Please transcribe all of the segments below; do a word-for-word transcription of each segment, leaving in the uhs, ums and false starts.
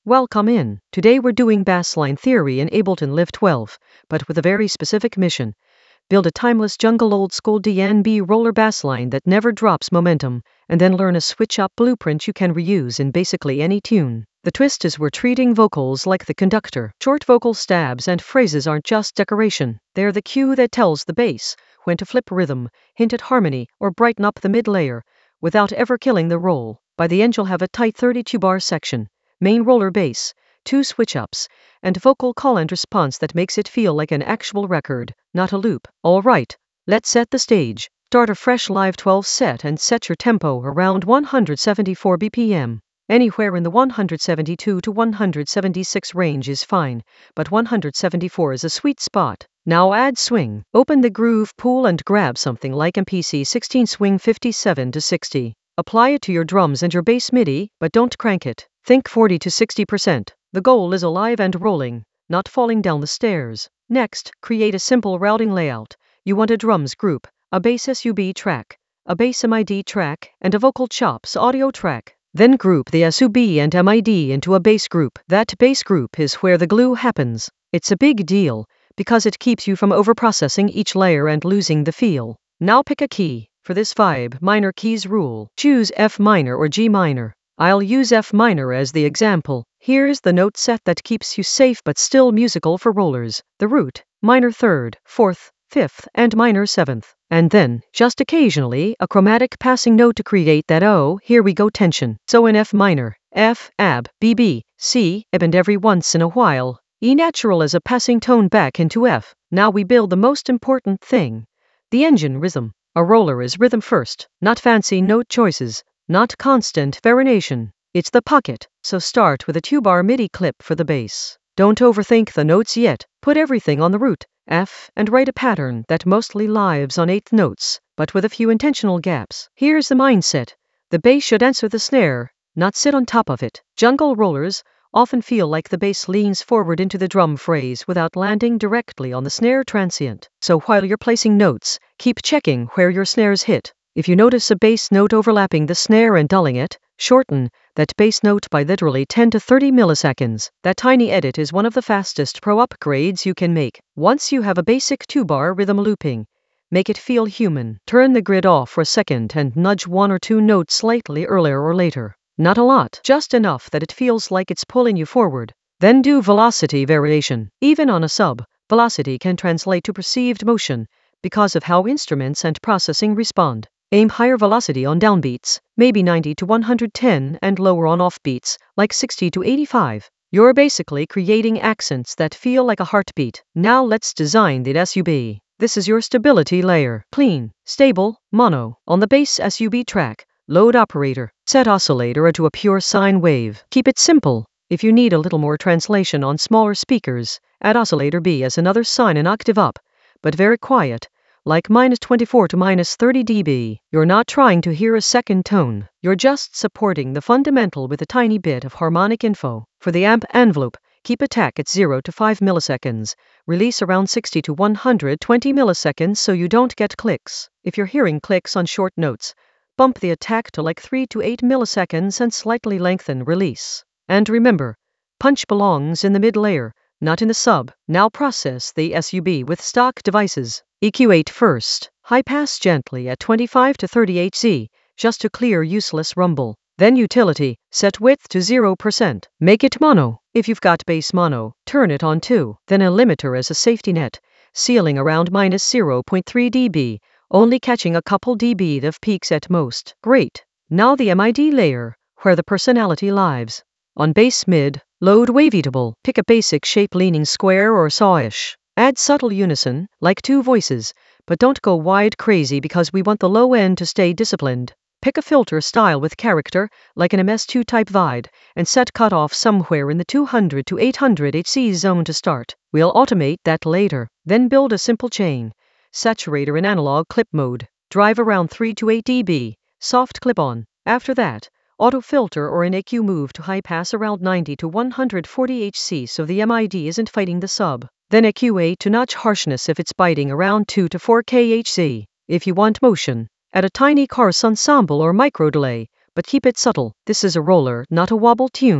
Welcome in. Today we're doing bassline theory in Ableton Live twelve, but with a very specific mission. Build a timeless jungle old school D N B roller bassline that never drops momentum, and then learn a switch up blueprint you can reuse in basically any tune. The twist is we're treating vocals like the conductor. Short vocal stabs and phrases aren't just decoration, they're the cue that tells the bass when to flip rhythm, hint at harmony, or brighten up the mid layer, without ever killing the roll. By the end you'll have a tight thirty-two bar section, main roller bass, two switch-ups, and vocal call and response that makes it feel like an actual record, not a loop. Alright, let's set the stage. Start a fresh Live twelve set and set your tempo around one hundred seventy-four B P M. Anywhere in the one hundred seventy-two to one hundred seventy-six range is fine, but one hundred seventy-four is a sweet spot. Now add swing. Open the groove pool and grab something like M P C sixteen Swing fifty-seven to sixty. Apply it to your drums and your bass MIDI, but don't crank it. Think forty to sixty percent. The goal is alive and rolling, not falling down the stairs. Next, create a simple routing layout. You want a drums group, a bass S U B track, a bass M I D track, and a vocal chops audio track. Then group the S U B and M I D into a bass group. That bass group is where the glue happens. It's a big deal, because it keeps you from overprocessing each layer and losing the feel. Now pick a key. For this vibe, minor keys rule. Choose F minor or G minor. I'll use F minor as the example. Here's the note set that keeps you safe but still musical for rollers. The root, minor third, fourth, fifth, and minor seventh. And then, just occasionally, a chromatic passing note to create that oh, here we go tension. So in F minor, F, ab, B B, C, ebb, and every once in a while, E natural as a passing tone back into F. Now we build the most important thing. The engine rhythm. A roller is rhythm first, not fancy note choices, not constant variation. It's the pocket, so start with a two-bar MIDI clip for the bass. Don't overthink the notes yet. Put everything on the root, F, and write a pattern that mostly lives on eighth notes, but with a few intentional gaps. Here's the mindset. The bass should answer the snare, not sit on top of it. Jungle rollers often feel like the bass leans forward into the drum phrase without landing directly on the snare transient. So while you're placing notes, keep checking where your snares hit. If you notice a bass note overlapping the snare and dulling it, shorten that bass note by literally ten to thirty milliseconds. That tiny edit is one of the fastest pro upgrades you can make. Once you have a basic two-bar rhythm looping, make it feel human. Turn the grid off for a second and nudge one or two notes slightly earlier or later. Not a lot, just enough that it feels like it's pulling you forward. Then do velocity variation. Even on a sub, velocity can translate to perceived motion because of how instruments and processing respond. Aim higher velocity on downbeats, maybe ninety to one hundred ten, and lower on offbeats, like sixty to eighty-five. You're basically creating accents that feel like a heartbeat. Now let's design the S U B. This is your stability layer. Clean, stable, mono. On the bass S U B track, load operator. Set oscillator to a pure sine wave. Keep it simple. If you need a little more translation on smaller speakers, add oscillator B as another sine an octave up, but very quiet, like minus twenty-four to minus thirty decibels. You're not trying to hear a second tone. You're just supporting the fundamental with a tiny bit of harmonic info. For the amp envelope, keep attack at zero to five milliseconds. Release around sixty to one hundred twenty milliseconds so you don't get clicks. If you're hearing clicks on short notes, bump the attack to like three to eight milliseconds and slightly lengthen release. And remember, punch belongs in the mid layer, not in the sub. Now process the S U B with stock devices. E Q eight first. High pass gently at twenty-five to thirty hertz, just to clear useless rumble. Then utility, set width to zero percent. Make it mono. If you've got bass mono, turn it on too. Then a limiter as a safety net, ceiling around minus zero point three decibels. Only catching a couple dB of peaks at most. Great. Now the M I D layer, where the personality lives. On bass mid, load waveatable. Pick a basic shape leaning square or sawish. Add subtle unison, like two voices, but don't go wide crazy because we want the low end to stay disciplined. Pick a filter style with character, like an M S two type Vide, and set cutoff somewhere in the two hundred to eight hundred hertz zone to start. We'll automate that later. Then build a simple chain. Saturator in analog clip mode. Drive around three to eight decibels. Soft clip on. After that, auto filter or an E Q move to high pass around ninety to one hundred forty hertz so the M I D isn't fighting the sub. Then E Q eight to notch harshness if it's biting around two to four kilohertz. If you want motion, add a tiny chorus ensemble or micro delay, but keep it subtle. This is a roller, not a wobble tune.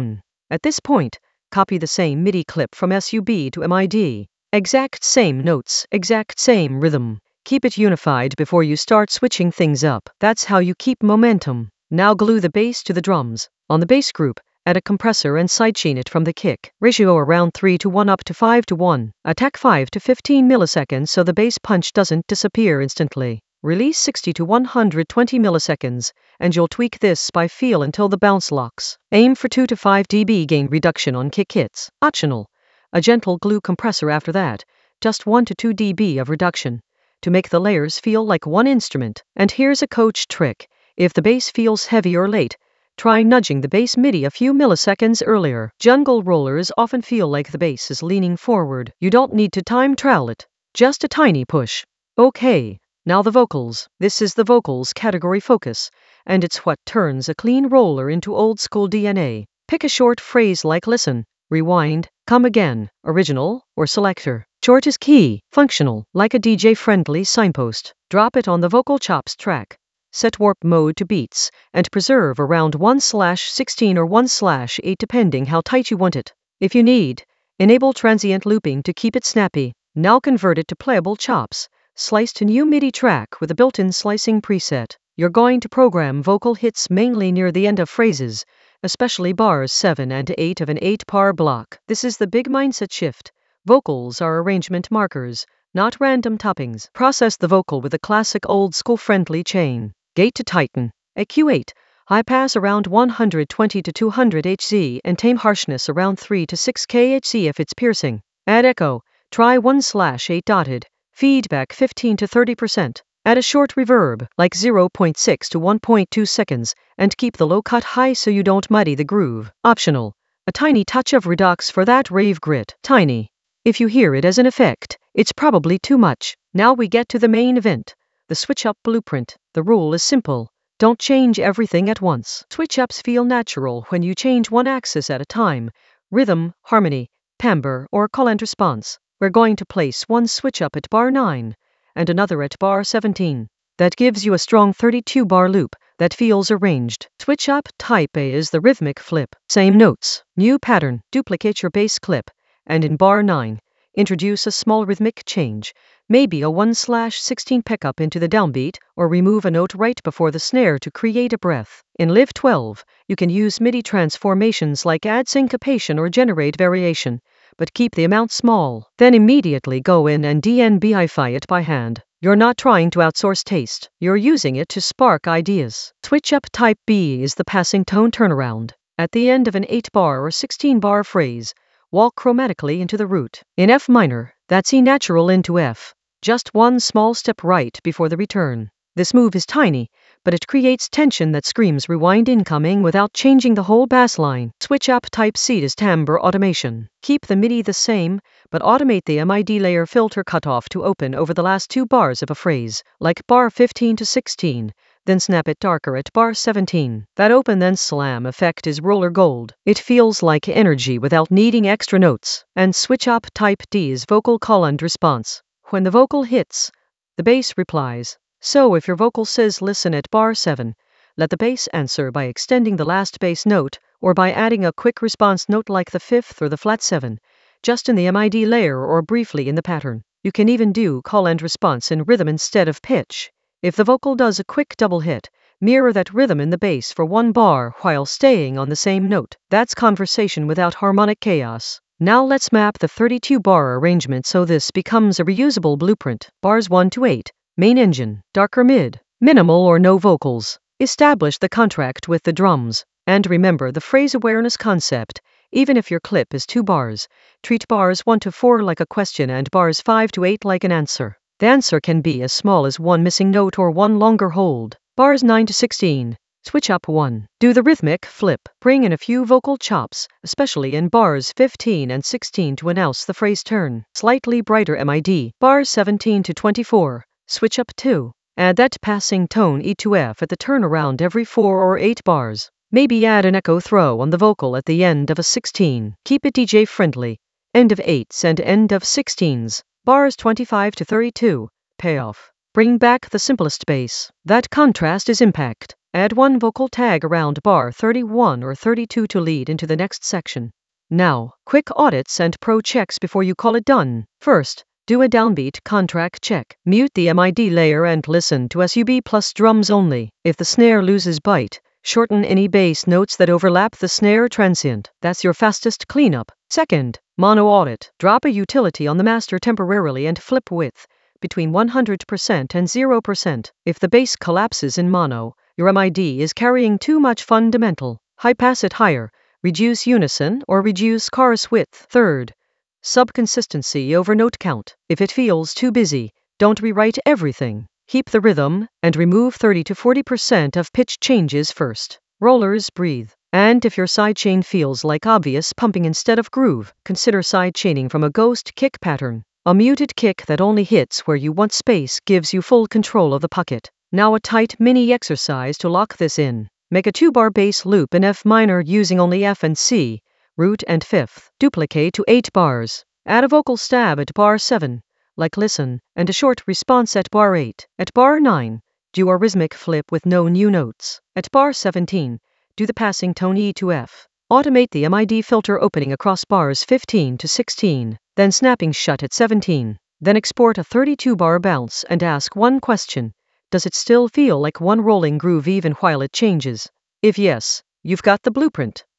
At this point, copy the same MIDI clip from sub to M I D. Exact same notes, exact same rhythm. Keep it unified before you start switching things up. That's how you keep momentum. Now glue the bass to the drums. On the bass group, add a compressor and sidechain it from the kick. Ratio around three to one up to five to one. Attack five to fifteen milliseconds so the bass punch doesn't disappear instantly. Release sixty to one hundred twenty milliseconds, and you'll tweak this by feel until the bounce locks. Aim for two to five decibel gain reduction on kick hits. Optional. A gentle glue compressor after that, just one to two decibels of reduction, to make the layers feel like one instrument. And here's a coach trick. If the bass feels heavy or late, try nudging the bass MIDI a few milliseconds earlier. Jungle rollers often feel like the bass is leaning forward. You don't need to time trial it. Just a tiny push. Okay, now the vocals. This is the vocals category focus, and it's what turns a clean roller into old school D N A. Pick a short phrase like listen, rewind, come again, original, or selector. Short is key, functional, like a D J-friendly signpost. Drop it on the vocal chops track. Set warp mode to beats, and preserve around one slash sixteen or one slash eight depending how tight you want it. If you need, enable transient looping to keep it snappy. Now convert it to playable chops. Slice to new MIDI track with a built-in slicing preset. You're going to program vocal hits mainly near the end of phrases, especially bars seven and eight of an eight-bar block. This is the big mindset shift. Vocals are arrangement markers, not random toppings. Process the vocal with a classic old-school friendly chain. Gate to tighten. A Q eight. High pass around one hundred twenty to two hundred hertz and tame harshness around three to six kilohertz if it's piercing. Add echo. Try one slash eight dotted. Feedback fifteen to thirty percent. Add a short reverb, like zero point six to one point two seconds, and keep the low cut high so you don't muddy the groove. Optional. A tiny touch of redux for that rave grit. Tiny. If you hear it as an effect, it's probably too much. Now we get to the main event. The switch-up blueprint. The rule is simple. Don't change everything at once. Switch-ups feel natural when you change one axis at a time. Rhythm, harmony, timbre, or call and response. We're going to place one switch-up at bar nine, and another at bar seventeen. That gives you a strong thirty-two bar loop that feels arranged. Switch-up type A is the rhythmic flip. Same notes, new pattern. Duplicate your bass clip, and in bar nine, introduce a small rhythmic change. Maybe a one slash sixteen pickup into the downbeat, or remove a note right before the snare to create a breath. In Live twelve, you can use MIDI transformations like add syncopation or generate variation, but keep the amount small. Then immediately go in and D N B-ify it by hand. You're not trying to outsource taste, you're using it to spark ideas. Switch up type B is the passing tone turnaround. At the end of an eight bar or sixteen bar phrase, walk chromatically into the root. In F minor, that's E natural into F. Just one small step right before the return. This move is tiny, but it creates tension that screams rewind incoming without changing the whole bass line. Switch up type C is timbre automation. Keep the MIDI the same, but automate the M I D layer filter cutoff to open over the last two bars of a phrase, like bar fifteen to sixteen, then snap it darker at bar seventeen. That open then slam effect is roller gold. It feels like energy without needing extra notes. And switch up type D is vocal call and response. When the vocal hits, the bass replies. So if your vocal says listen at bar seven, let the bass answer by extending the last bass note, or by adding a quick response note like the fifth or the flat seven, just in the M I D layer or briefly in the pattern. You can even do call and response in rhythm instead of pitch. If the vocal does a quick double hit, mirror that rhythm in the bass for one bar while staying on the same note. That's conversation without harmonic chaos. Now let's map the thirty-two bar arrangement so this becomes a reusable blueprint. Bars one to eight. Main engine, darker mid, minimal or no vocals. Establish the contract with the drums. And remember the phrase awareness concept. Even if your clip is two bars, treat bars one to four like a question and bars five to eight like an answer. The answer can be as small as one missing note or one longer hold. Bars nine to sixteen. Switch up one. Do the rhythmic flip. Bring in a few vocal chops, especially in bars fifteen and sixteen to announce the phrase turn. Slightly brighter M I D. Bars seventeen to twenty-four. Switch up two. Add that passing tone E to F at the turnaround every four or eight bars. Maybe add an echo throw on the vocal at the end of a sixteen. Keep it D J friendly. End of eights and end of sixteens. Bars twenty-five to thirty-two. Payoff. Bring back the simplest bass. That contrast is impact. Add one vocal tag around bar thirty-one or thirty-two to lead into the next section. Now, quick audits and pro checks before you call it done. First, do a downbeat contract check. Mute the M I D layer and listen to S U B plus drums only. If the snare loses bite, shorten any bass notes that overlap the snare transient. That's your fastest cleanup. Second, mono audit. Drop a utility on the master temporarily and flip width between one hundred percent and zero percent. If the bass collapses in mono, your M I D is carrying too much fundamental. High pass it higher. Reduce unison or reduce chorus width. Third, sub-consistency over note count. If it feels too busy, don't rewrite everything. Keep the rhythm and remove thirty to forty percent of pitch changes first. Rollers breathe. And if your sidechain feels like obvious pumping instead of groove, consider sidechaining from a ghost kick pattern. A muted kick that only hits where you want space gives you full control of the pocket. Now a tight mini exercise to lock this in. Make a two-bar bass loop in F minor using only F and C, root and fifth. Duplicate to eight bars. Add a vocal stab at bar seven, like listen, and a short response at bar eight. At bar nine, do a rhythmic flip with no new notes. At bar seventeen, do the passing tone E to F. Automate the M I D filter opening across bars fifteen to sixteen, then snapping shut at seventeen. Then export a thirty-two bar bounce and ask one question. Does it still feel like one rolling groove even while it changes? If yes, you've got the blueprint.